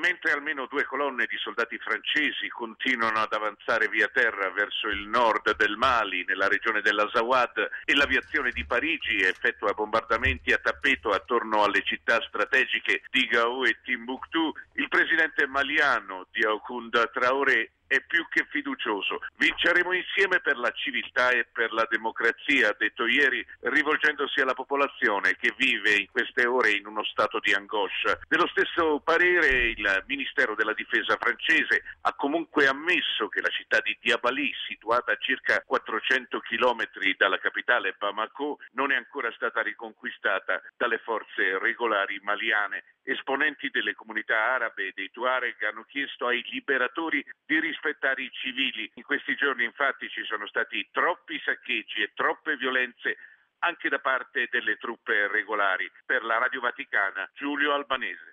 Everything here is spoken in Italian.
Mentre almeno 2 colonne di soldati francesi continuano ad avanzare via terra verso il nord del Mali, nella regione dell'Azawad, e l'aviazione di Parigi effettua bombardamenti a tappeto attorno alle città strategiche di Gao e Timbuktu, il presidente maliano Diokounda Traoré è più che fiducioso. Vinceremo insieme per la civiltà e per la democrazia, ha detto ieri, rivolgendosi alla popolazione che vive in queste ore in uno stato di angoscia. Nello stesso parere il Ministero della Difesa francese ha comunque ammesso che la città di Diabali, situata a circa 400 chilometri dalla capitale Bamako, non è ancora stata riconquistata dalle forze regolari maliane. Esponenti delle comunità arabe e dei Tuareg hanno chiesto ai liberatori di rispettare i civili. In questi giorni infatti ci sono stati troppi saccheggi e troppe violenze anche da parte delle truppe regolari. Per la Radio Vaticana, Giulio Albanese.